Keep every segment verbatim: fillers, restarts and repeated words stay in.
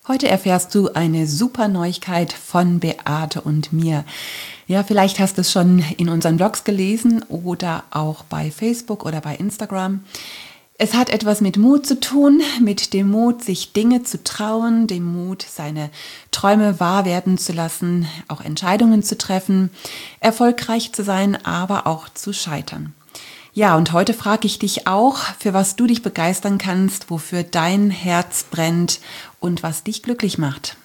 Heute erfährst du eine super Neuigkeit von Beate und mir. Ja, vielleicht hast du es schon in unseren Blogs gelesen oder auch bei Facebook oder bei Instagram. Es hat etwas mit Mut zu tun, mit dem Mut, sich Dinge zu trauen, dem Mut, seine Träume wahr werden zu lassen, auch Entscheidungen zu treffen, erfolgreich zu sein, aber auch zu scheitern. Ja, und heute frage ich dich auch, für was du dich begeistern kannst, wofür dein Herz brennt und was dich glücklich macht.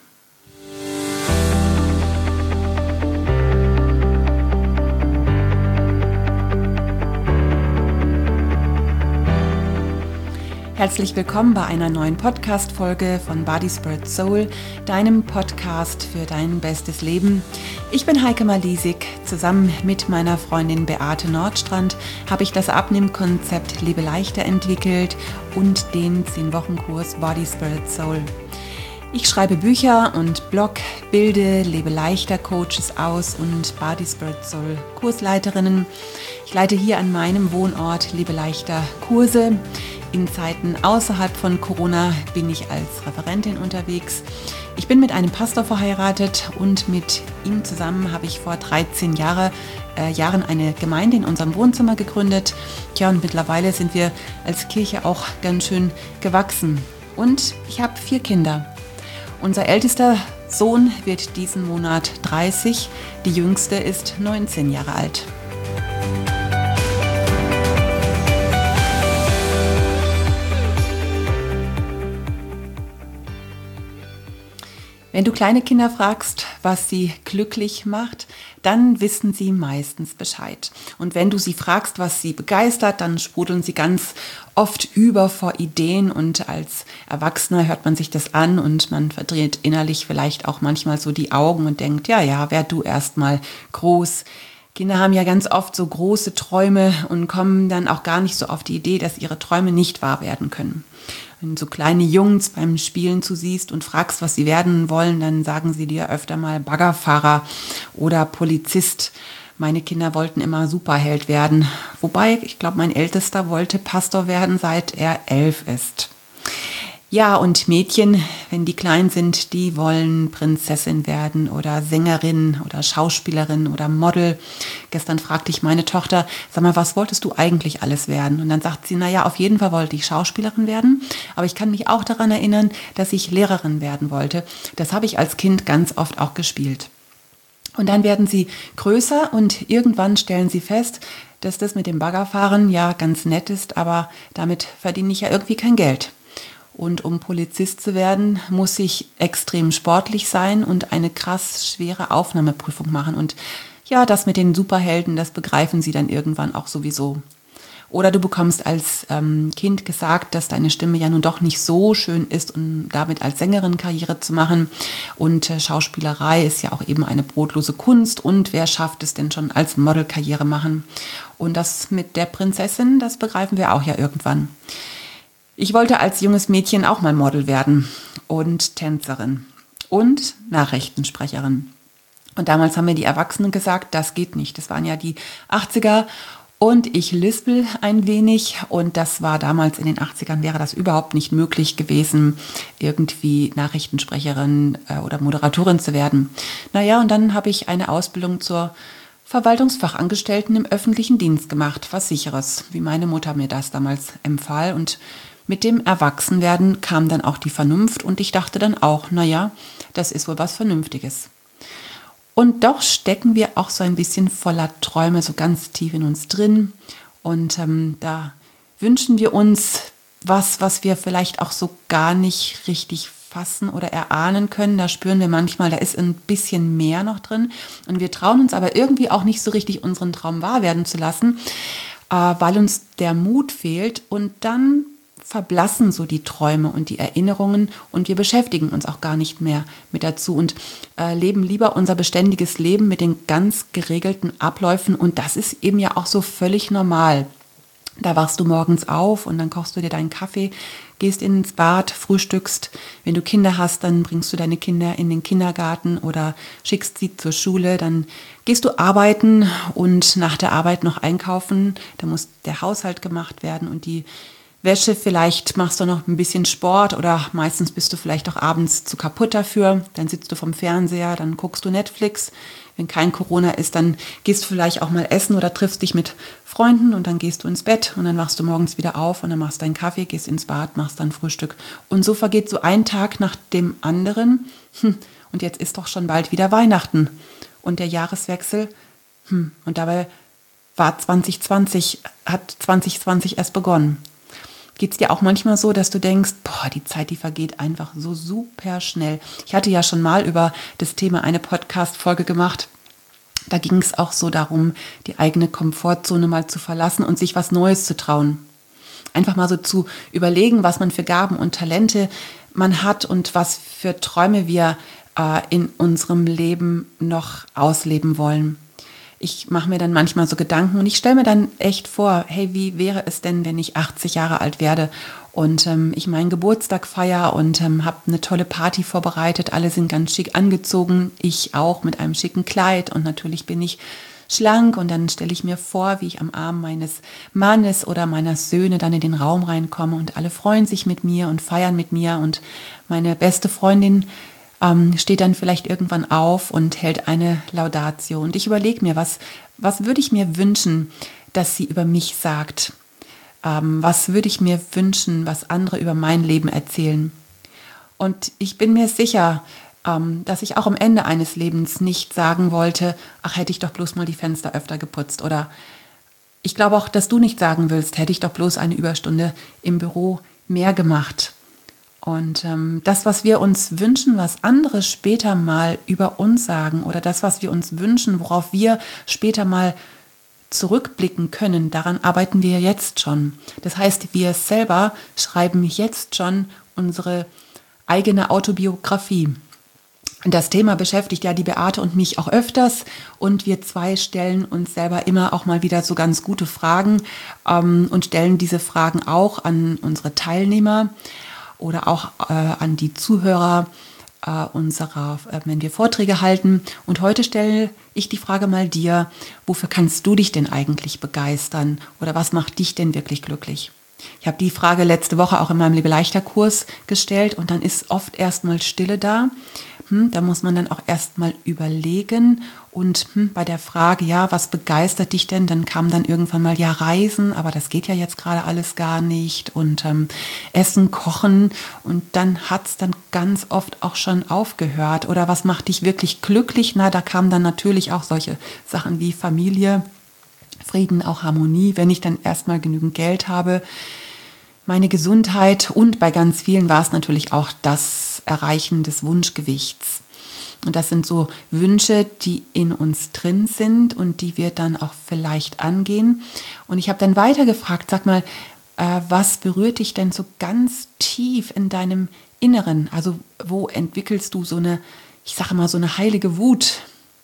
Herzlich willkommen bei einer neuen Podcast-Folge von Body, Spirit, Soul, deinem Podcast für dein bestes Leben. Ich bin Heike Malisig. Zusammen mit meiner Freundin Beate Nordstrand habe ich das Abnehmkonzept Lebe leichter entwickelt und den zehn-Wochen-Kurs Body, Spirit, Soul. Ich schreibe Bücher und Blog, bilde Lebe leichter Coaches aus und Body, Spirit, Soul Kursleiterinnen. Ich leite hier an meinem Wohnort Lebe leichter Kurse. In Zeiten außerhalb von Corona bin ich als Referentin unterwegs. Ich bin mit einem Pastor verheiratet und mit ihm zusammen habe ich vor dreizehn Jahre, äh, Jahren eine Gemeinde in unserem Wohnzimmer gegründet. Tja, und mittlerweile sind wir als Kirche auch ganz schön gewachsen. Und ich habe vier Kinder. Unser ältester Sohn wird diesen Monat dreißig, die jüngste ist neunzehn Jahre alt. Wenn du kleine Kinder fragst, was sie glücklich macht, dann wissen sie meistens Bescheid. Und wenn du sie fragst, was sie begeistert, dann sprudeln sie ganz oft über vor Ideen. Und als Erwachsener hört man sich das an und man verdreht innerlich vielleicht auch manchmal so die Augen und denkt, ja, ja, werd du erst mal groß. Kinder haben ja ganz oft so große Träume und kommen dann auch gar nicht so auf die Idee, dass ihre Träume nicht wahr werden können. Wenn du so kleine Jungs beim Spielen zusiehst und fragst, was sie werden wollen, dann sagen sie dir öfter mal Baggerfahrer oder Polizist. Meine Kinder wollten immer Superheld werden. Wobei, ich glaube, mein Ältester wollte Pastor werden, seit er elf ist. Ja, und Mädchen, wenn die klein sind, die wollen Prinzessin werden oder Sängerin oder Schauspielerin oder Model. Gestern fragte ich meine Tochter, sag mal, was wolltest du eigentlich alles werden? Und dann sagt sie, naja, auf jeden Fall wollte ich Schauspielerin werden, aber ich kann mich auch daran erinnern, dass ich Lehrerin werden wollte. Das habe ich als Kind ganz oft auch gespielt. Und dann werden sie größer und irgendwann stellen sie fest, dass das mit dem Baggerfahren ja ganz nett ist, aber damit verdiene ich ja irgendwie kein Geld. Und um Polizist zu werden, muss ich extrem sportlich sein und eine krass schwere Aufnahmeprüfung machen. Und ja, das mit den Superhelden, das begreifen sie dann irgendwann auch sowieso. Oder du bekommst als ähm, Kind gesagt, dass deine Stimme ja nun doch nicht so schön ist, um damit als Sängerin Karriere zu machen. Und äh, Schauspielerei ist ja auch eben eine brotlose Kunst. Und wer schafft es denn schon als Model Karriere machen? Und das mit der Prinzessin, das begreifen wir auch ja irgendwann. Ich wollte als junges Mädchen auch mal Model werden und Tänzerin und Nachrichtensprecherin. Und damals haben mir die Erwachsenen gesagt, das geht nicht. Das waren ja die achtziger und ich lispel ein wenig. Und das war damals in den achtzigern, wäre das überhaupt nicht möglich gewesen, irgendwie Nachrichtensprecherin oder Moderatorin zu werden. Naja, und dann habe ich eine Ausbildung zur Verwaltungsfachangestellten im öffentlichen Dienst gemacht. Was Sicheres, wie meine Mutter mir das damals empfahl. Und mit dem Erwachsenwerden kam dann auch die Vernunft und ich dachte dann auch, naja, das ist wohl was Vernünftiges. Und doch stecken wir auch so ein bisschen voller Träume so ganz tief in uns drin und ähm, da wünschen wir uns was, was wir vielleicht auch so gar nicht richtig fassen oder erahnen können. Da spüren wir manchmal, da ist ein bisschen mehr noch drin und wir trauen uns aber irgendwie auch nicht so richtig, unseren Traum wahr werden zu lassen, äh, weil uns der Mut fehlt und dann verblassen so die Träume und die Erinnerungen und wir beschäftigen uns auch gar nicht mehr mit dazu und äh, leben lieber unser beständiges Leben mit den ganz geregelten Abläufen und das ist eben ja auch so völlig normal. Da wachst du morgens auf und dann kochst du dir deinen Kaffee, gehst ins Bad, frühstückst. Wenn du Kinder hast, dann bringst du deine Kinder in den Kindergarten oder schickst sie zur Schule. Dann gehst du arbeiten und nach der Arbeit noch einkaufen. Da muss der Haushalt gemacht werden und die Wäsche, vielleicht machst du noch ein bisschen Sport oder meistens bist du vielleicht auch abends zu kaputt dafür. Dann sitzt du vom Fernseher, dann guckst du Netflix. Wenn kein Corona ist, dann gehst du vielleicht auch mal essen oder triffst dich mit Freunden und dann gehst du ins Bett und dann wachst du morgens wieder auf und dann machst deinen Kaffee, gehst ins Bad, machst dann Frühstück. Und so vergeht so ein Tag nach dem anderen. Und jetzt ist doch schon bald wieder Weihnachten und der Jahreswechsel. Und dabei war zwanzig zwanzig, hat zwanzig zwanzig erst begonnen. Geht es dir auch manchmal so, dass du denkst, boah, die Zeit, die vergeht einfach so super schnell. Ich hatte ja schon mal über das Thema eine Podcast-Folge gemacht. Da ging es auch so darum, die eigene Komfortzone mal zu verlassen und sich was Neues zu trauen. Einfach mal so zu überlegen, was man für Gaben und Talente man hat und was für Träume wir äh, in unserem Leben noch ausleben wollen. Ich mache mir dann manchmal so Gedanken und ich stelle mir dann echt vor, hey, wie wäre es denn, wenn ich achtzig Jahre alt werde und ähm, ich meinen Geburtstag feiere und ähm, habe eine tolle Party vorbereitet. Alle sind ganz schick angezogen, ich auch mit einem schicken Kleid und natürlich bin ich schlank und dann stelle ich mir vor, wie ich am Arm meines Mannes oder meiner Söhne dann in den Raum reinkomme und alle freuen sich mit mir und feiern mit mir und meine beste Freundin Ähm, steht dann vielleicht irgendwann auf und hält eine Laudatio. Und ich überlege mir, was, was würde ich mir wünschen, dass sie über mich sagt? Ähm, was würde ich mir wünschen, was andere über mein Leben erzählen? Und ich bin mir sicher, ähm, dass ich auch am Ende eines Lebens nicht sagen wollte, ach, hätte ich doch bloß mal die Fenster öfter geputzt. Oder ich glaube auch, dass du nicht sagen willst, hätte ich doch bloß eine Überstunde im Büro mehr gemacht. Und ähm, das, was wir uns wünschen, was andere später mal über uns sagen oder das, was wir uns wünschen, worauf wir später mal zurückblicken können, daran arbeiten wir jetzt schon. Das heißt, wir selber schreiben jetzt schon unsere eigene Autobiografie. Das Thema beschäftigt ja die Beate und mich auch öfters und wir zwei stellen uns selber immer auch mal wieder so ganz gute Fragen ähm, und stellen diese Fragen auch an unsere Teilnehmer oder auch äh, an die Zuhörer äh, unserer, äh, wenn wir Vorträge halten. Und heute stelle ich die Frage mal dir, wofür kannst du dich denn eigentlich begeistern? Oder was macht dich denn wirklich glücklich? Ich habe die Frage letzte Woche auch in meinem Lebe-Leichter-Kurs gestellt und dann ist oft erstmal Stille da. Hm, da muss man dann auch erstmal überlegen und hm, bei der Frage, ja, was begeistert dich denn? Dann kam dann irgendwann mal, ja, Reisen, aber das geht ja jetzt gerade alles gar nicht und ähm, Essen, Kochen und dann hat es dann ganz oft auch schon aufgehört. Oder was macht dich wirklich glücklich? Na, da kamen dann natürlich auch solche Sachen wie Familie, Frieden, auch Harmonie, wenn ich dann erstmal genügend Geld habe, meine Gesundheit und bei ganz vielen war es natürlich auch das Erreichen des Wunschgewichts. Und das sind so Wünsche, die in uns drin sind und die wir dann auch vielleicht angehen. Und ich habe dann weiter gefragt, sag mal, äh, was berührt dich denn so ganz tief in deinem Inneren? Also wo entwickelst du so eine, ich sage mal, so eine heilige Wut?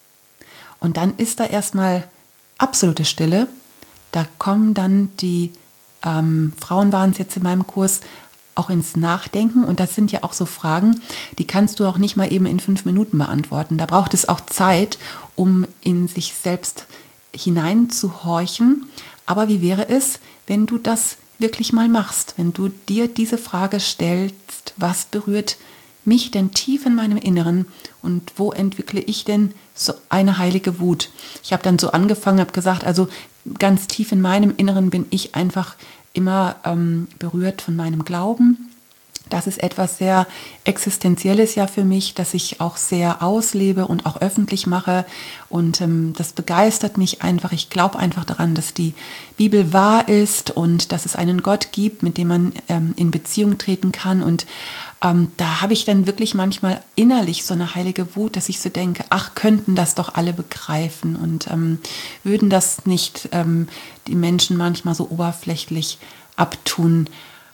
Und dann ist da erstmal absolute Stille. Da kommen dann die ähm, Frauen waren es jetzt in meinem Kurs auch ins Nachdenken und das sind ja auch so Fragen, die kannst du auch nicht mal eben in fünf Minuten beantworten. Da braucht es auch Zeit, um in sich selbst hineinzuhorchen. Aber wie wäre es, wenn du das wirklich mal machst, wenn du dir diese Frage stellst, was berührt mich denn tief in meinem Inneren und wo entwickle ich denn so eine heilige Wut? Ich habe dann so angefangen, habe gesagt, also ganz tief in meinem Inneren bin ich einfach immer ähm, berührt von meinem Glauben. Das ist etwas sehr Existenzielles ja für mich, das ich auch sehr auslebe und auch öffentlich mache. Und ähm, das begeistert mich einfach. Ich glaube einfach daran, dass die Bibel wahr ist und dass es einen Gott gibt, mit dem man ähm, in Beziehung treten kann. Und ähm, da habe ich dann wirklich manchmal innerlich so eine heilige Wut, dass ich so denke, ach, könnten das doch alle begreifen und ähm, würden das nicht ähm, die Menschen manchmal so oberflächlich abtun.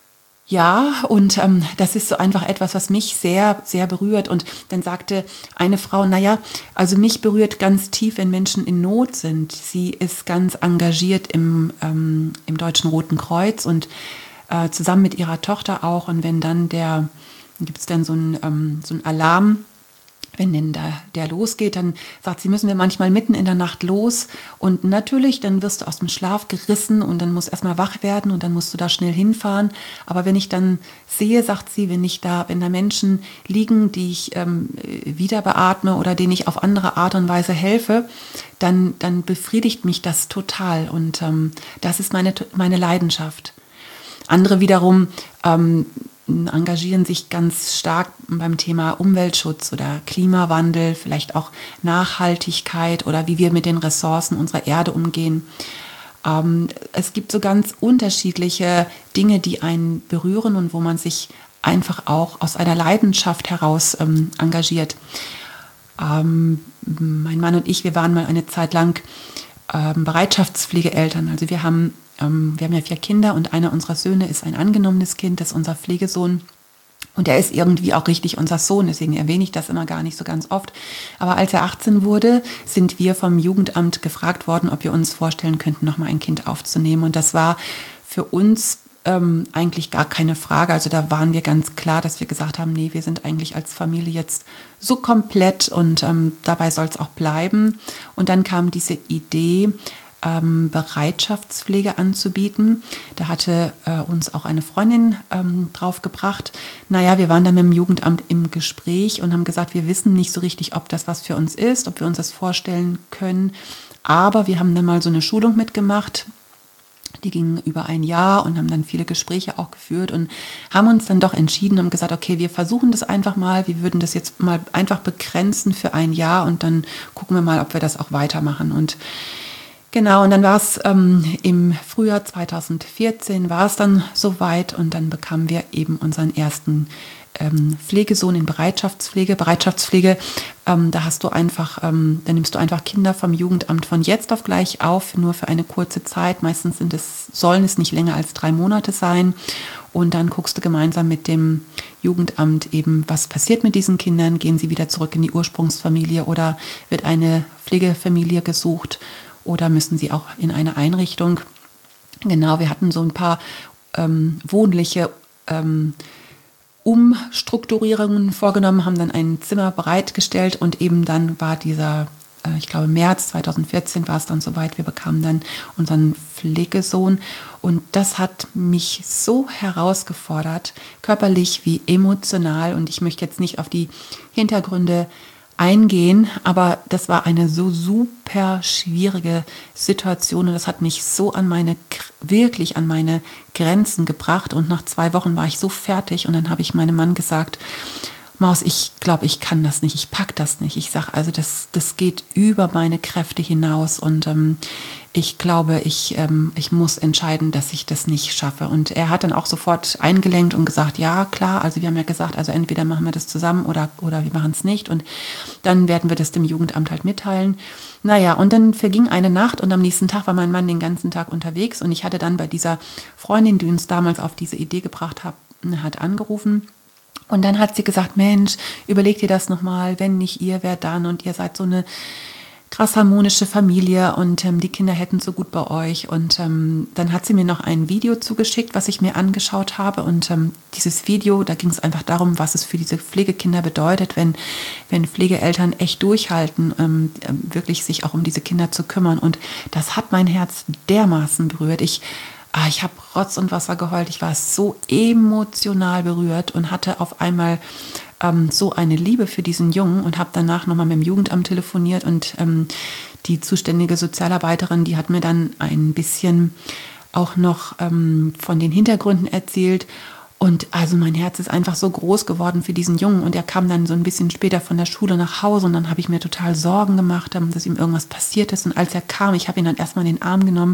Ja, und ähm, das ist so einfach etwas, was mich sehr, sehr berührt. Und dann sagte eine Frau, naja, also mich berührt ganz tief, wenn Menschen in Not sind. Sie ist ganz engagiert im, ähm, im Deutschen Roten Kreuz und äh, zusammen mit ihrer Tochter auch. Und wenn dann der, gibt es dann so einen ähm, so einen Alarm, wenn denn da der losgeht, dann sagt sie, müssen wir manchmal mitten in der Nacht los. Und natürlich, dann wirst du aus dem Schlaf gerissen und dann musst du erstmal wach werden und dann musst du da schnell hinfahren. Aber wenn ich dann sehe, sagt sie, wenn ich da, wenn da Menschen liegen, die ich ähm, wieder beatme oder denen ich auf andere Art und Weise helfe, dann, dann befriedigt mich das total. Und ähm, das ist meine, meine Leidenschaft. Andere wiederum ähm, engagieren sich ganz stark beim Thema Umweltschutz oder Klimawandel, vielleicht auch Nachhaltigkeit oder wie wir mit den Ressourcen unserer Erde umgehen. Ähm, es gibt so ganz unterschiedliche Dinge, die einen berühren und wo man sich einfach auch aus einer Leidenschaft heraus ähm, engagiert. Ähm, mein Mann und ich, wir waren mal eine Zeit lang ähm, Bereitschaftspflegeeltern. Also wir haben Wir haben ja vier Kinder und einer unserer Söhne ist ein angenommenes Kind, das ist unser Pflegesohn. Und er ist irgendwie auch richtig unser Sohn, deswegen erwähne ich das immer gar nicht so ganz oft. Aber als er achtzehn wurde, sind wir vom Jugendamt gefragt worden, ob wir uns vorstellen könnten, nochmal ein Kind aufzunehmen. Und das war für uns ähm, eigentlich gar keine Frage. Also da waren wir ganz klar, dass wir gesagt haben, nee, wir sind eigentlich als Familie jetzt so komplett und ähm, dabei soll es auch bleiben. Und dann kam diese Idee, Ähm, Bereitschaftspflege anzubieten. Da hatte äh, uns auch eine Freundin ähm, drauf gebracht. Naja, wir waren dann mit dem Jugendamt im Gespräch und haben gesagt, wir wissen nicht so richtig, ob das was für uns ist, ob wir uns das vorstellen können. Aber wir haben dann mal so eine Schulung mitgemacht. Die ging über ein Jahr und haben dann viele Gespräche auch geführt und haben uns dann doch entschieden und gesagt, okay, wir versuchen das einfach mal. Wir würden das jetzt mal einfach begrenzen für ein Jahr und dann gucken wir mal, ob wir das auch weitermachen. Und genau, und dann war es ähm, im Frühjahr zweitausendvierzehn war es dann soweit und dann bekamen wir eben unseren ersten ähm, Pflegesohn in Bereitschaftspflege. Bereitschaftspflege, ähm, da hast du einfach, ähm, da nimmst du einfach Kinder vom Jugendamt von jetzt auf gleich auf, nur für eine kurze Zeit. Meistens sind es, sollen es nicht länger als drei Monate sein. Und dann guckst du gemeinsam mit dem Jugendamt eben, was passiert mit diesen Kindern. Gehen sie wieder zurück in die Ursprungsfamilie oder wird eine Pflegefamilie gesucht? Oder müssen sie auch in eine Einrichtung? Genau, wir hatten so ein paar ähm, wohnliche ähm, Umstrukturierungen vorgenommen, haben dann ein Zimmer bereitgestellt und eben dann war dieser, äh, ich glaube März zweitausendvierzehn war es dann soweit, wir bekamen dann unseren Pflegesohn und das hat mich so herausgefordert, körperlich wie emotional und ich möchte jetzt nicht auf die Hintergründe eingehen, aber das war eine so super schwierige Situation und das hat mich so an meine, wirklich an meine Grenzen gebracht und nach zwei Wochen war ich so fertig und dann habe ich meinem Mann gesagt, Maus, ich glaube, ich kann das nicht, ich pack das nicht. Ich sage, also das, das geht über meine Kräfte hinaus und ähm, ich glaube, ich, ähm, ich muss entscheiden, dass ich das nicht schaffe. Und er hat dann auch sofort eingelenkt und gesagt, ja, klar, also wir haben ja gesagt, also entweder machen wir das zusammen oder, oder wir machen es nicht und dann werden wir das dem Jugendamt halt mitteilen. Naja, und dann verging eine Nacht und am nächsten Tag war mein Mann den ganzen Tag unterwegs und ich hatte dann bei dieser Freundin, die uns damals auf diese Idee gebracht hat, hat angerufen. Und dann hat sie gesagt, Mensch, überleg dir das nochmal, wenn nicht ihr, wer dann? Und ihr seid so eine krass harmonische Familie und ähm, die Kinder hätten so gut bei euch. Und ähm, dann hat sie mir noch ein Video zugeschickt, was ich mir angeschaut habe. Und ähm, dieses Video, da ging es einfach darum, was es für diese Pflegekinder bedeutet, wenn, wenn Pflegeeltern echt durchhalten, ähm, wirklich sich auch um diese Kinder zu kümmern. Und das hat mein Herz dermaßen berührt. Ich Ah, ich habe Rotz und Wasser geheult. Ich war so emotional berührt und hatte auf einmal ähm, so eine Liebe für diesen Jungen und habe danach nochmal mit dem Jugendamt telefoniert und ähm, die zuständige Sozialarbeiterin, die hat mir dann ein bisschen auch noch ähm, von den Hintergründen erzählt. Und also mein Herz ist einfach so groß geworden für diesen Jungen. Und er kam dann so ein bisschen später von der Schule nach Hause und dann habe ich mir total Sorgen gemacht, dass ihm irgendwas passiert ist. Und als er kam, ich habe ihn dann erstmal in den Arm genommen.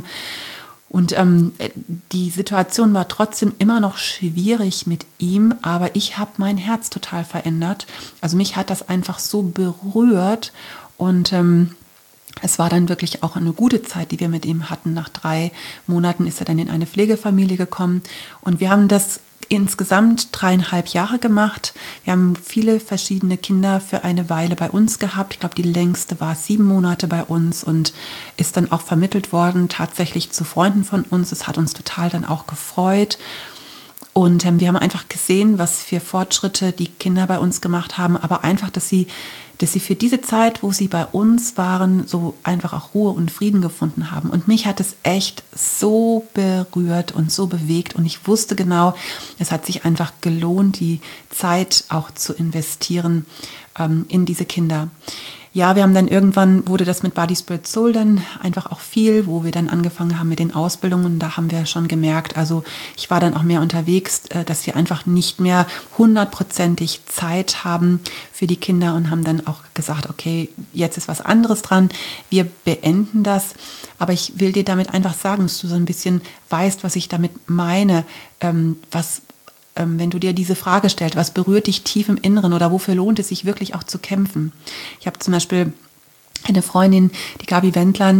Und ähm, die Situation war trotzdem immer noch schwierig mit ihm, aber ich habe mein Herz total verändert. Also mich hat das einfach so berührt und ähm, es war dann wirklich auch eine gute Zeit, die wir mit ihm hatten. Nach drei Monaten ist er dann in eine Pflegefamilie gekommen und wir haben das insgesamt dreieinhalb Jahre gemacht. Wir haben viele verschiedene Kinder für eine Weile bei uns gehabt. Ich glaube, die längste war sieben Monate bei uns und ist dann auch vermittelt worden, tatsächlich zu Freunden von uns. Es hat uns total dann auch gefreut. Und ähm, wir haben einfach gesehen, was für Fortschritte die Kinder bei uns gemacht haben, aber einfach, dass sie, dass sie für diese Zeit, wo sie bei uns waren, so einfach auch Ruhe und Frieden gefunden haben. Und mich hat es echt so berührt und so bewegt. Und ich wusste genau, es hat sich einfach gelohnt, die Zeit auch zu investieren ähm, in diese Kinder. Ja, wir haben dann irgendwann, wurde das mit Body, Spirit, Soul dann einfach auch viel, wo wir dann angefangen haben mit den Ausbildungen. Da haben wir schon gemerkt, also ich war dann auch mehr unterwegs, dass wir einfach nicht mehr hundertprozentig Zeit haben für die Kinder und haben dann auch gesagt, okay, jetzt ist was anderes dran, wir beenden das. Aber ich will dir damit einfach sagen, dass du so ein bisschen weißt, was ich damit meine, was wenn du dir diese Frage stellst, was berührt dich tief im Inneren oder wofür lohnt es sich wirklich auch zu kämpfen? Ich habe zum Beispiel eine Freundin, die Gabi Wendland,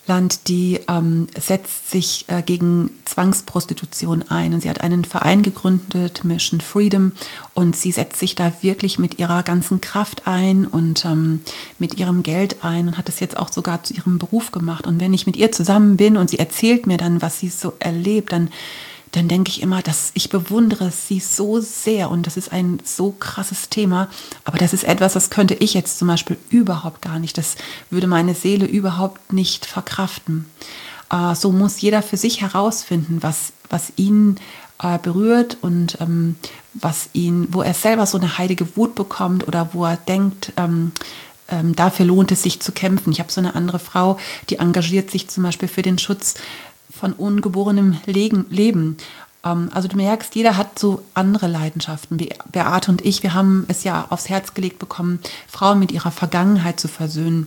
die ähm, setzt sich äh, gegen Zwangsprostitution ein und sie hat einen Verein gegründet, Mission Freedom, und sie setzt sich da wirklich mit ihrer ganzen Kraft ein und ähm, mit ihrem Geld ein und hat es jetzt auch sogar zu ihrem Beruf gemacht. Und wenn ich mit ihr zusammen bin und sie erzählt mir dann, was sie so erlebt, dann dann denke ich immer, dass ich bewundere sie so sehr und das ist ein so krasses Thema, aber das ist etwas, das könnte ich jetzt zum Beispiel überhaupt gar nicht, das würde meine Seele überhaupt nicht verkraften. Äh, so muss jeder für sich herausfinden, was, was ihn äh, berührt und ähm, was ihn, wo er selber so eine heilige Wut bekommt oder wo er denkt, ähm, ähm, dafür lohnt es sich zu kämpfen. Ich habe so eine andere Frau, die engagiert sich zum Beispiel für den Schutz von ungeborenem Leben. Also du merkst, jeder hat so andere Leidenschaften. Beate und ich, wir haben es ja aufs Herz gelegt bekommen, Frauen mit ihrer Vergangenheit zu versöhnen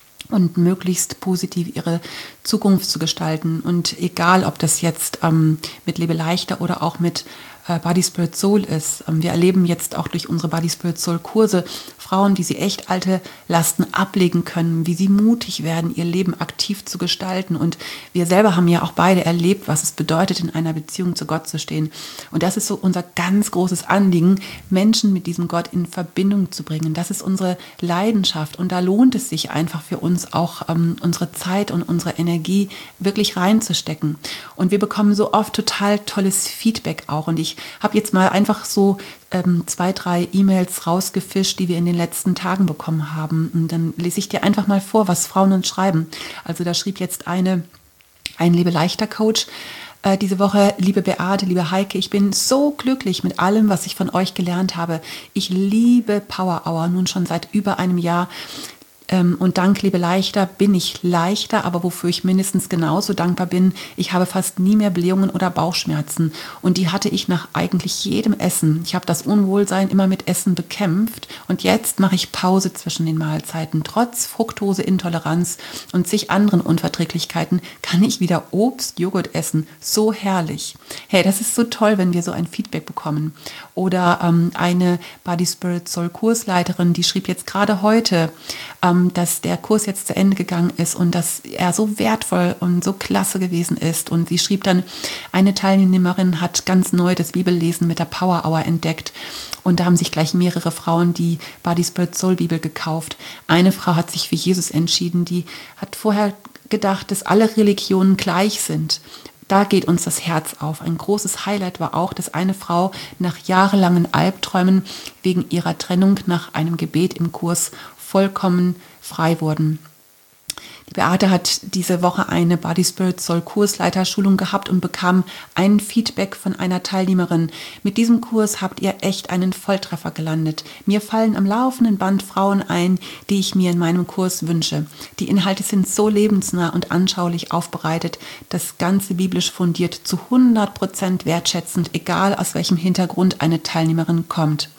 und möglichst positiv ihre Zukunft zu gestalten. Und egal, ob das jetzt ähm, mit Lebe leichter oder auch mit äh, Body, Spirit, Soul ist. Ähm, wir erleben jetzt auch durch unsere Body, Spirit, Soul Kurse Frauen, wie sie echt alte Lasten ablegen können, wie sie mutig werden, ihr Leben aktiv zu gestalten. Und wir selber haben ja auch beide erlebt, was es bedeutet, in einer Beziehung zu Gott zu stehen. Und das ist so unser ganz großes Anliegen, Menschen mit diesem Gott in Verbindung zu bringen. Das ist unsere Leidenschaft. Und da lohnt es sich einfach für uns auch, ähm, unsere Zeit und unsere Energie wirklich reinzustecken. Und wir bekommen so oft total tolles Feedback auch. Und ich habe jetzt mal einfach so ähm, zwei, drei E-Mails rausgefischt, die wir in den letzten Tagen bekommen haben. Und dann lese ich dir einfach mal vor, was Frauen uns schreiben. Also da schrieb jetzt eine, ein Lebe leichter Coach äh, diese Woche: Liebe Beate, liebe Heike, ich bin so glücklich mit allem, was ich von euch gelernt habe. Ich liebe Power Hour nun schon seit über einem Jahr. Und dank Lebe leichter bin ich leichter, aber wofür ich mindestens genauso dankbar bin, ich habe fast nie mehr Blähungen oder Bauchschmerzen. Und die hatte ich nach eigentlich jedem Essen. Ich habe das Unwohlsein immer mit Essen bekämpft. Und jetzt mache ich Pause zwischen den Mahlzeiten. Trotz Fructoseintoleranz und zig anderen Unverträglichkeiten kann ich wieder Obst, Joghurt essen. So herrlich. Hey, das ist so toll, wenn wir so ein Feedback bekommen. Oder ähm, eine Body, Spirit, Soul Kursleiterin, die schrieb jetzt gerade heute, ähm, dass der Kurs jetzt zu Ende gegangen ist und dass er so wertvoll und so klasse gewesen ist. Und sie schrieb dann, eine Teilnehmerin hat ganz neu das Bibellesen mit der Power Hour entdeckt. Und da haben sich gleich mehrere Frauen die Body, Spirit, Soul Bibel gekauft. Eine Frau hat sich für Jesus entschieden, die hat vorher gedacht, dass alle Religionen gleich sind. Da geht uns das Herz auf. Ein großes Highlight war auch, dass eine Frau nach jahrelangen Albträumen wegen ihrer Trennung nach einem Gebet im Kurs vollkommen frei wurden. Die Beate hat diese Woche eine Body, Spirit, Soul Kursleiterschulung gehabt und bekam ein Feedback von einer Teilnehmerin. Mit diesem Kurs habt ihr echt einen Volltreffer gelandet. Mir fallen am laufenden Band Frauen ein, die ich mir in meinem Kurs wünsche. Die Inhalte sind so lebensnah und anschaulich aufbereitet, das Ganze biblisch fundiert, zu hundert Prozent wertschätzend, egal aus welchem Hintergrund eine Teilnehmerin kommt.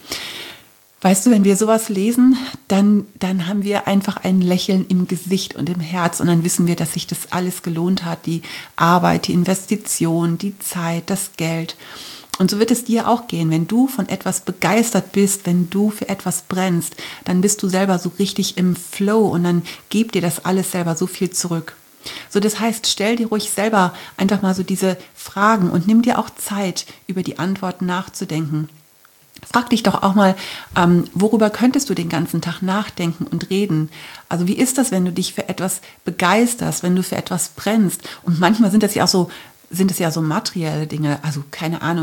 Weißt du, wenn wir sowas lesen, dann, dann haben wir einfach ein Lächeln im Gesicht und im Herz und dann wissen wir, dass sich das alles gelohnt hat, die Arbeit, die Investition, die Zeit, das Geld. Und so wird es dir auch gehen, wenn du von etwas begeistert bist, wenn du für etwas brennst, dann bist du selber so richtig im Flow und dann gibt dir das alles selber so viel zurück. So, das heißt, stell dir ruhig selber einfach mal so diese Fragen und nimm dir auch Zeit, über die Antworten nachzudenken. Frag dich doch auch mal, ähm, worüber könntest du den ganzen Tag nachdenken und reden? Also wie ist das, wenn du dich für etwas begeisterst, wenn du für etwas brennst? Und manchmal sind das ja auch so, sind es ja so materielle Dinge, also keine Ahnung,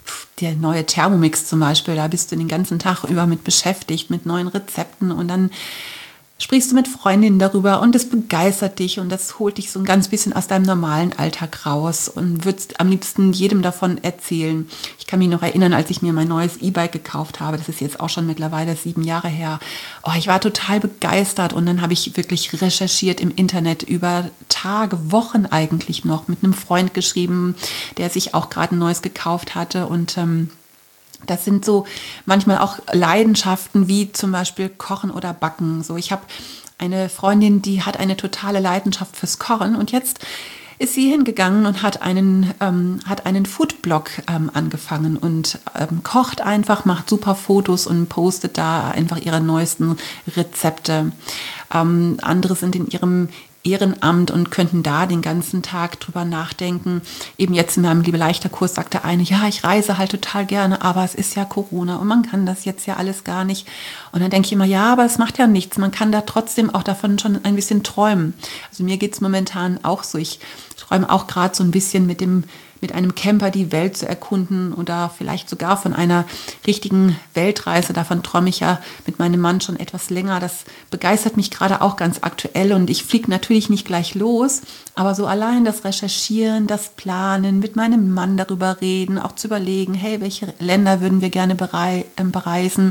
der neue Thermomix zum Beispiel, da bist du den ganzen Tag über mit beschäftigt, mit neuen Rezepten und dann sprichst du mit Freundinnen darüber und das begeistert dich und das holt dich so ein ganz bisschen aus deinem normalen Alltag raus und würdest am liebsten jedem davon erzählen. Ich kann mich noch erinnern, als ich mir mein neues E-Bike gekauft habe, das ist jetzt auch schon mittlerweile sieben Jahre her. Oh, ich war total begeistert und dann habe ich wirklich recherchiert im Internet über Tage, Wochen eigentlich noch, mit einem Freund geschrieben, der sich auch gerade ein neues gekauft hatte und ähm, das sind so manchmal auch Leidenschaften wie zum Beispiel Kochen oder Backen. So, ich habe eine Freundin, die hat eine totale Leidenschaft fürs Kochen und jetzt ist sie hingegangen und hat einen, ähm, hat einen Foodblog ähm, angefangen und ähm, kocht einfach, macht super Fotos und postet da einfach ihre neuesten Rezepte. Ähm, andere sind in ihrem Ehrenamt und könnten da den ganzen Tag drüber nachdenken. Eben jetzt in meinem Liebe-Leichter-Kurs sagte eine, ja, ich reise halt total gerne, aber es ist ja Corona und man kann das jetzt ja alles gar nicht. Und dann denke ich immer, ja, aber es macht ja nichts. Man kann da trotzdem auch davon schon ein bisschen träumen. Also mir geht es momentan auch so. Ich träume auch gerade so ein bisschen mit dem mit einem Camper die Welt zu erkunden oder vielleicht sogar von einer richtigen Weltreise. Davon träume ich ja mit meinem Mann schon etwas länger. Das begeistert mich gerade auch ganz aktuell und ich fliege natürlich nicht gleich los, aber so allein das Recherchieren, das Planen, mit meinem Mann darüber reden, auch zu überlegen, hey, welche Länder würden wir gerne berei- äh, bereisen.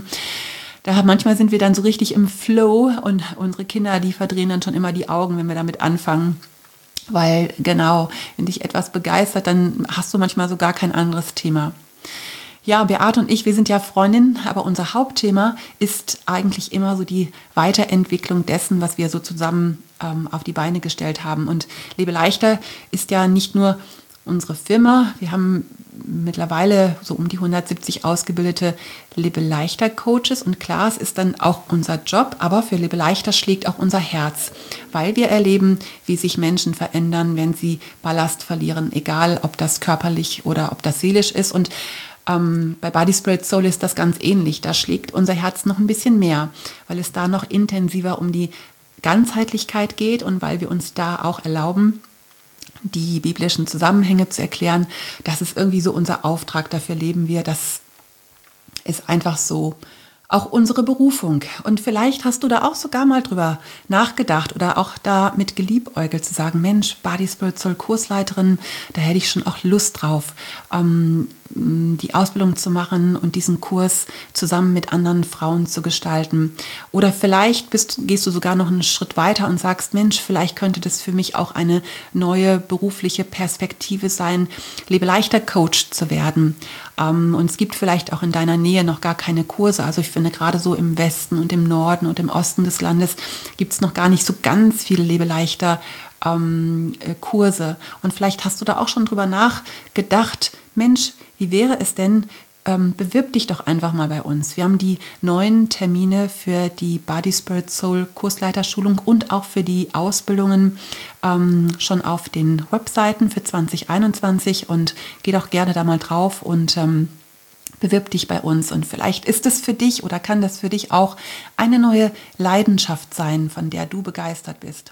Da manchmal sind wir dann so richtig im Flow und unsere Kinder, die verdrehen dann schon immer die Augen, wenn wir damit anfangen. Weil genau, wenn dich etwas begeistert, dann hast du manchmal so gar kein anderes Thema. Ja, Beate und ich, wir sind ja Freundinnen, aber unser Hauptthema ist eigentlich immer so die Weiterentwicklung dessen, was wir so zusammen ähm, auf die Beine gestellt haben. Und Lebe Leichter ist ja nicht nur unsere Firma. Wir haben mittlerweile so um die hundertsiebzig ausgebildete Lebe-Leichter-Coaches und klar, es ist dann auch unser Job, aber für Lebe Leichter schlägt auch unser Herz, weil wir erleben, wie sich Menschen verändern, wenn sie Ballast verlieren, egal ob das körperlich oder ob das seelisch ist und ähm, bei Body, Spirit, Soul ist das ganz ähnlich, da schlägt unser Herz noch ein bisschen mehr, weil es da noch intensiver um die Ganzheitlichkeit geht und weil wir uns da auch erlauben, die biblischen Zusammenhänge zu erklären. Das ist irgendwie so unser Auftrag, dafür leben wir. Das ist einfach so auch unsere Berufung. Und vielleicht hast du da auch sogar mal drüber nachgedacht oder auch damit geliebäugelt zu sagen, Mensch, Body, Spirit, Soul Kursleiterin, da hätte ich schon auch Lust drauf, ähm, die Ausbildung zu machen und diesen Kurs zusammen mit anderen Frauen zu gestalten. Oder vielleicht bist, gehst du sogar noch einen Schritt weiter und sagst, Mensch, vielleicht könnte das für mich auch eine neue berufliche Perspektive sein, Lebe Leichter Coach zu werden. Ähm, und es gibt vielleicht auch in deiner Nähe noch gar keine Kurse. Also ich finde, gerade so im Westen und im Norden und im Osten des Landes gibt es noch gar nicht so ganz viele Lebe Leichter ähm, Kurse. Und vielleicht hast du da auch schon drüber nachgedacht, Mensch, wie wäre es denn, ähm, bewirb dich doch einfach mal bei uns. Wir haben die neuen Termine für die Body, Spirit, Soul Kursleiterschulung und auch für die Ausbildungen ähm, schon auf den Webseiten für zwanzig einundzwanzig und geh doch gerne da mal drauf und ähm, bewirb dich bei uns. Und vielleicht ist es für dich oder kann das für dich auch eine neue Leidenschaft sein, von der du begeistert bist.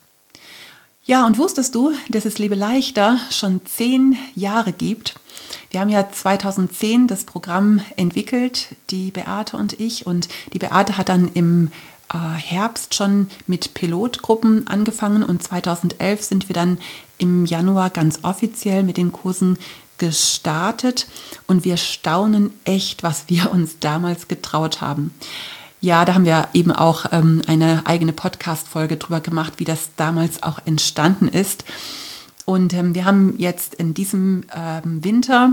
Ja, und wusstest du, dass es Lebe Leichter schon zehn Jahre gibt? Wir haben ja zweitausendzehn das Programm entwickelt, die Beate und ich. Und die Beate hat dann im äh, Herbst schon mit Pilotgruppen angefangen. Und zweitausendelf sind wir dann im Januar ganz offiziell mit den Kursen gestartet. Und wir staunen echt, was wir uns damals getraut haben. Ja, da haben wir eben auch ähm, eine eigene Podcast-Folge drüber gemacht, wie das damals auch entstanden ist. Und ähm, wir haben jetzt in diesem ähm, Winter,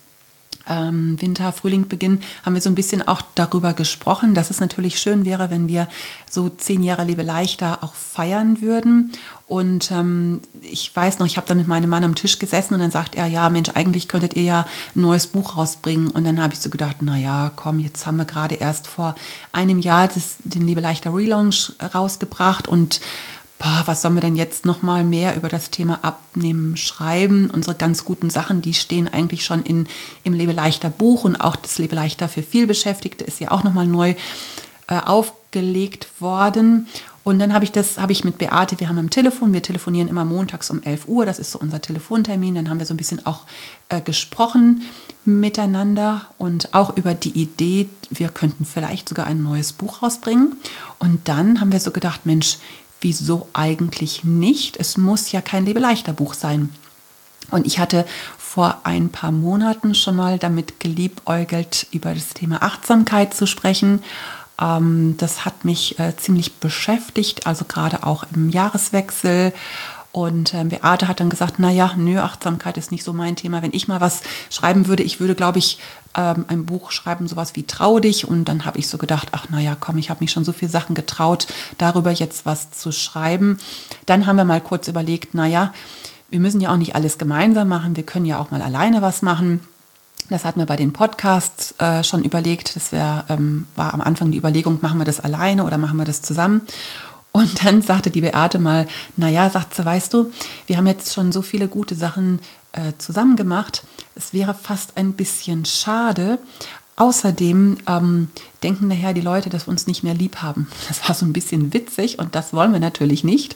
ähm, Winter, Frühlingsbeginn, haben wir so ein bisschen auch darüber gesprochen, dass es natürlich schön wäre, wenn wir so zehn Jahre Lebe Leichter auch feiern würden. Und ähm, ich weiß noch, ich habe da mit meinem Mann am Tisch gesessen und dann sagt er, ja Mensch, eigentlich könntet ihr ja ein neues Buch rausbringen. Und dann habe ich so gedacht, na ja, komm, jetzt haben wir gerade erst vor einem Jahr das, den Lebe Leichter Relaunch rausgebracht und boah, was sollen wir denn jetzt noch mal mehr über das Thema Abnehmen schreiben? Unsere ganz guten Sachen, die stehen eigentlich schon in, im Lebe Leichter Buch und auch das Lebe Leichter für Vielbeschäftigte ist ja auch noch mal neu äh, aufgelegt worden. Und dann habe ich das, habe ich mit Beate, wir haben am Telefon, wir telefonieren immer montags um elf Uhr, das ist so unser Telefontermin, dann haben wir so ein bisschen auch äh, gesprochen miteinander und auch über die Idee, wir könnten vielleicht sogar ein neues Buch rausbringen. Und dann haben wir so gedacht, Mensch, wieso eigentlich nicht? Es muss ja kein Lebeleichter-Buch sein. Und ich hatte vor ein paar Monaten schon mal damit geliebäugelt, über das Thema Achtsamkeit zu sprechen. Ähm, das hat mich äh, ziemlich beschäftigt, also gerade auch im Jahreswechsel. Und äh, Beate hat dann gesagt, naja, nö, Achtsamkeit ist nicht so mein Thema. Wenn ich mal was schreiben würde, ich würde, glaube ich, ähm, ein Buch schreiben, sowas wie Trau dich. Und dann habe ich so gedacht, ach naja, komm, ich habe mich schon so viele Sachen getraut, darüber jetzt was zu schreiben. Dann haben wir mal kurz überlegt, naja, wir müssen ja auch nicht alles gemeinsam machen, wir können ja auch mal alleine was machen. Das hatten wir bei den Podcasts äh, schon überlegt. Das wär, ähm, war am Anfang die Überlegung, machen wir das alleine oder machen wir das zusammen? Und dann sagte die Beate mal, naja, sagt sie, weißt du, wir haben jetzt schon so viele gute Sachen äh, zusammen gemacht. Es wäre fast ein bisschen schade. Außerdem ähm, denken nachher die Leute, dass wir uns nicht mehr lieb haben. Das war so ein bisschen witzig und das wollen wir natürlich nicht.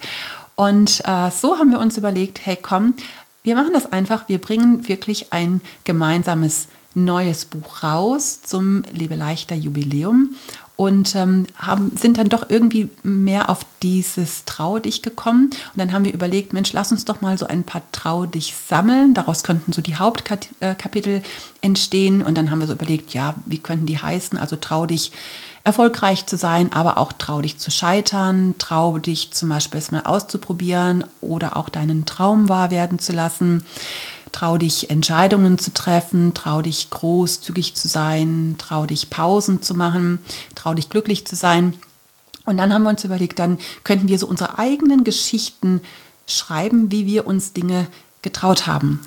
Und äh, so haben wir uns überlegt, hey komm, wir machen das einfach, wir bringen wirklich ein gemeinsames neues Buch raus zum Lebeleichter Jubiläum und ähm, haben, sind dann doch irgendwie mehr auf dieses Trau dich gekommen. Und dann haben wir überlegt, Mensch, lass uns doch mal so ein paar Trau dich sammeln. Daraus könnten so die Hauptkapitel entstehen. Und dann haben wir so überlegt, ja, wie könnten die heißen? Also Trau dich erfolgreich zu sein, aber auch trau dich zu scheitern, trau dich zum Beispiel es mal auszuprobieren oder auch deinen Traum wahr werden zu lassen, trau dich Entscheidungen zu treffen, trau dich großzügig zu sein, trau dich Pausen zu machen, trau dich glücklich zu sein. Und dann haben wir uns überlegt, dann könnten wir so unsere eigenen Geschichten schreiben, wie wir uns Dinge getraut haben.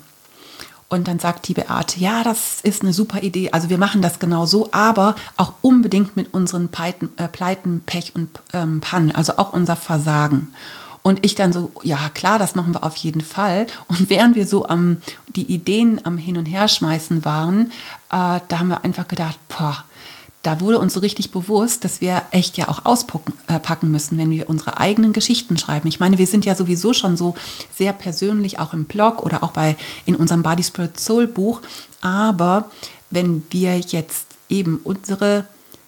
Und dann sagt die Beate, ja, das ist eine super Idee. Also wir machen das genau so, aber auch unbedingt mit unseren Pleiten, äh, Pleiten Pech und ähm, Pannen, also auch unser Versagen. Und ich dann so, ja klar, das machen wir auf jeden Fall. Und während wir so am die Ideen am Hin- und Herschmeißen waren, äh, da haben wir einfach gedacht, boah, da wurde uns so richtig bewusst, dass wir echt ja auch auspacken müssen, wenn wir unsere eigenen Geschichten schreiben. Ich meine, wir sind ja sowieso schon so sehr persönlich, auch im Blog oder auch bei in unserem Body Spirit Soul Buch. Aber wenn wir jetzt eben unsere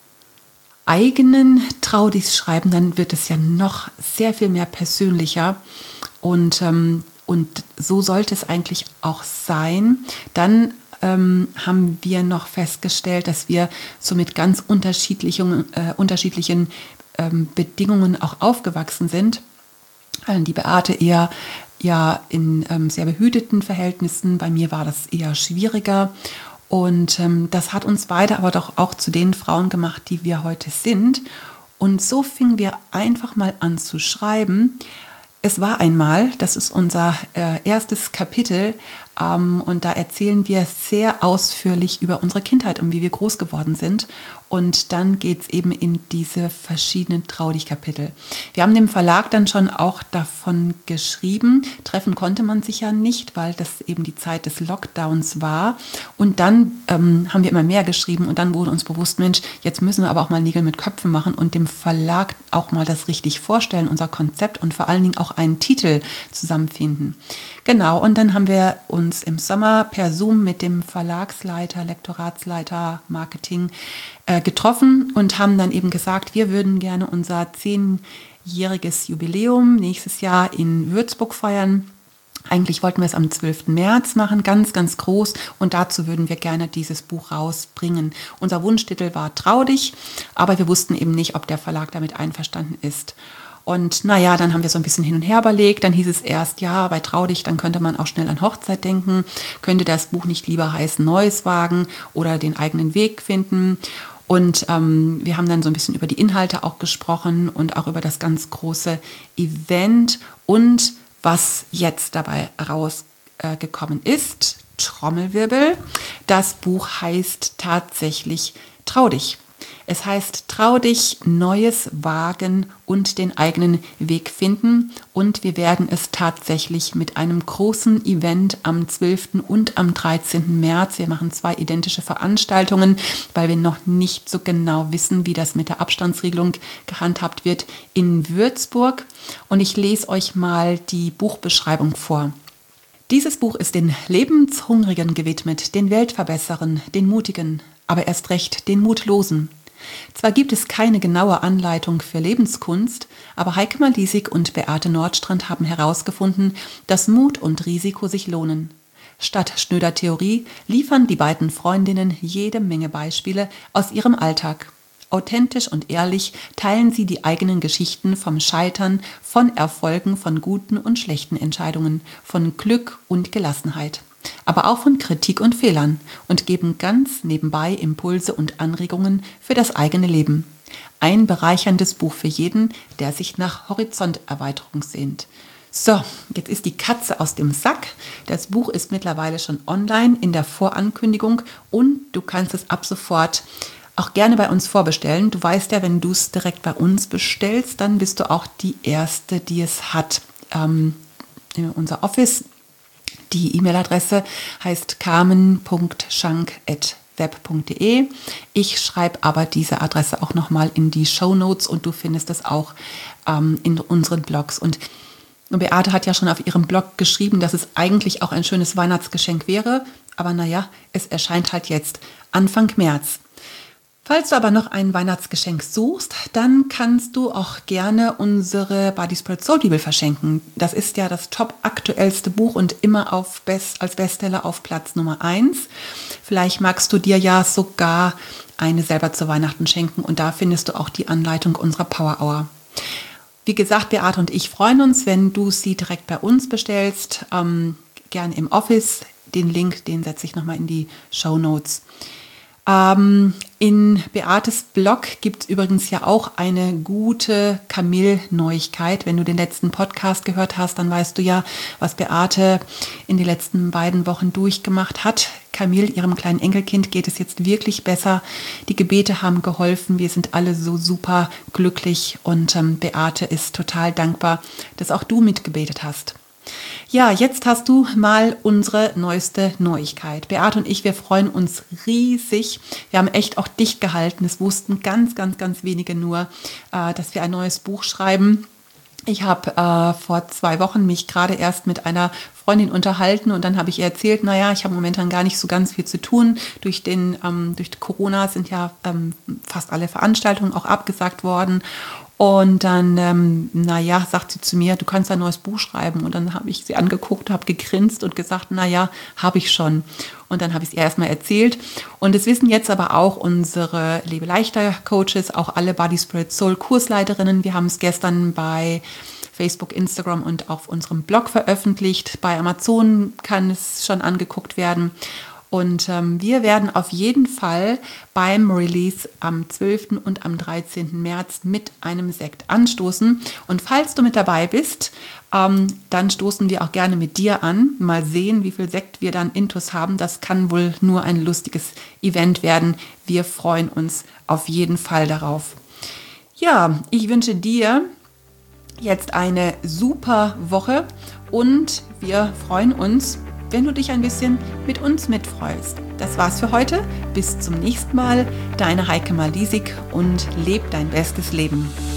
eigenen Traudis schreiben, dann wird es ja noch sehr viel mehr persönlicher. Und, ähm, und so sollte es eigentlich auch sein. Dann Ähm, haben wir noch festgestellt, dass wir so mit ganz unterschiedlichen, äh, unterschiedlichen ähm, Bedingungen auch aufgewachsen sind. Also die Beate eher ja, in ähm, sehr behüteten Verhältnissen, bei mir war das eher schwieriger. Und ähm, das hat uns beide aber doch auch zu den Frauen gemacht, die wir heute sind. Und so fingen wir einfach mal an zu schreiben. Es war einmal, das ist unser äh, erstes Kapitel, ähm, und da erzählen wir sehr ausführlich über unsere Kindheit und wie wir groß geworden sind. Und dann geht es eben in diese verschiedenen Trau-dich-Kapitel. Wir haben dem Verlag dann schon auch davon geschrieben. Treffen konnte man sich ja nicht, weil das eben die Zeit des Lockdowns war. Und dann ähm, haben wir immer mehr geschrieben und dann wurde uns bewusst, Mensch, jetzt müssen wir aber auch mal Nägel mit Köpfen machen und dem Verlag auch mal das richtig vorstellen, unser Konzept und vor allen Dingen auch einen Titel zusammenfinden. Genau, und dann haben wir uns im Sommer per Zoom mit dem Verlagsleiter, Lektoratsleiter, Marketing äh, getroffen und haben dann eben gesagt, wir würden gerne unser zehnjähriges Jubiläum nächstes Jahr in Würzburg feiern. Eigentlich wollten wir es am zwölften März machen, ganz, ganz groß. Und dazu würden wir gerne dieses Buch rausbringen. Unser Wunschtitel war Trau dich, aber wir wussten eben nicht, ob der Verlag damit einverstanden ist. Und naja, dann haben wir so ein bisschen hin und her überlegt. Dann hieß es erst, ja, bei Trau dich, dann könnte man auch schnell an Hochzeit denken. Könnte das Buch nicht lieber heißen Neues wagen oder den eigenen Weg finden? Und ähm, wir haben dann so ein bisschen über die Inhalte auch gesprochen und auch über das ganz große Event und was jetzt dabei rausgekommen äh, ist. Trommelwirbel. Das Buch heißt tatsächlich Trau dich. Es heißt, trau dich, Neues wagen und den eigenen Weg finden. Und wir werden es tatsächlich mit einem großen Event am zwölften und am dreizehnten März. Wir machen zwei identische Veranstaltungen, weil wir noch nicht so genau wissen, wie das mit der Abstandsregelung gehandhabt wird in Würzburg. Und ich lese euch mal die Buchbeschreibung vor. Dieses Buch ist den Lebenshungrigen gewidmet, den Weltverbesserern, den Mutigen, aber erst recht den Mutlosen. Zwar gibt es keine genaue Anleitung für Lebenskunst, aber Heike Malisig und Beate Nordstrand haben herausgefunden, dass Mut und Risiko sich lohnen. Statt schnöder Theorie liefern die beiden Freundinnen jede Menge Beispiele aus ihrem Alltag. Authentisch und ehrlich teilen sie die eigenen Geschichten vom Scheitern, von Erfolgen, von guten und schlechten Entscheidungen, von Glück und Gelassenheit, aber auch von Kritik und Fehlern und geben ganz nebenbei Impulse und Anregungen für das eigene Leben. Ein bereicherndes Buch für jeden, der sich nach Horizonterweiterung sehnt. So, jetzt ist die Katze aus dem Sack. Das Buch ist mittlerweile schon online in der Vorankündigung und du kannst es ab sofort auch gerne bei uns vorbestellen. Du weißt ja, wenn du es direkt bei uns bestellst, dann bist du auch die Erste, die es hat. Ähm, unser Office, die E-Mail-Adresse heißt carmen punkt schank at web punkt de. Ich schreibe aber diese Adresse auch nochmal in die Shownotes und du findest es auch ähm, in unseren Blogs. Und Beate hat ja schon auf ihrem Blog geschrieben, dass es eigentlich auch ein schönes Weihnachtsgeschenk wäre. Aber naja, es erscheint halt jetzt Anfang März. Falls du aber noch ein Weihnachtsgeschenk suchst, dann kannst du auch gerne unsere Body Spirit Soul Bibel verschenken. Das ist ja das top aktuellste Buch und immer auf Best, als Bestseller auf Platz Nummer eins. Vielleicht magst du dir ja sogar eine selber zu Weihnachten schenken und da findest du auch die Anleitung unserer Power Hour. Wie gesagt, Beate und ich freuen uns, wenn du sie direkt bei uns bestellst, ähm, gerne im Office. Den Link, den setze ich nochmal in die Shownotes. Ähm, in Beates Blog gibt es übrigens ja auch eine gute Camille-Neuigkeit. Wenn du den letzten Podcast gehört hast, dann weißt du ja, was Beate in den letzten beiden Wochen durchgemacht hat. Camille, ihrem kleinen Enkelkind, geht es jetzt wirklich besser. Die Gebete haben geholfen. Wir sind alle so super glücklich und ähm, Beate ist total dankbar, dass auch du mitgebetet hast. Ja, jetzt hast du mal unsere neueste Neuigkeit. Beate und ich, wir freuen uns riesig. Wir haben echt auch dicht gehalten. Es wussten ganz, ganz, ganz wenige nur, äh, dass wir ein neues Buch schreiben. Ich habe äh, vor zwei Wochen mich gerade erst mit einer Freundin unterhalten und dann habe ich ihr erzählt, naja, ich habe momentan gar nicht so ganz viel zu tun. Durch den, ähm, durch Corona sind ja ähm, fast alle Veranstaltungen auch abgesagt worden. Und dann, ähm, naja, sagt sie zu mir, du kannst ein neues Buch schreiben. Und dann habe ich sie angeguckt, habe gegrinst und gesagt, naja, habe ich schon. Und dann habe ich es ihr erstmal erzählt. Und es wissen jetzt aber auch unsere Lebe-Leichter-Coaches, auch alle Body Spirit Soul Kursleiterinnen. Wir haben es gestern bei Facebook, Instagram und auf unserem Blog veröffentlicht. Bei Amazon kann es schon angeguckt werden. Und ähm, wir werden auf jeden Fall beim Release am zwölften und am dreizehnten März mit einem Sekt anstoßen. Und falls du mit dabei bist, ähm, dann stoßen wir auch gerne mit dir an. Mal sehen, wie viel Sekt wir dann intus haben. Das kann wohl nur ein lustiges Event werden. Wir freuen uns auf jeden Fall darauf. Ja, ich wünsche dir jetzt eine super Woche und wir freuen uns, wenn du dich ein bisschen mit uns mitfreust. Das war's für heute. Bis zum nächsten Mal. Deine Heike Malisig und leb dein bestes Leben.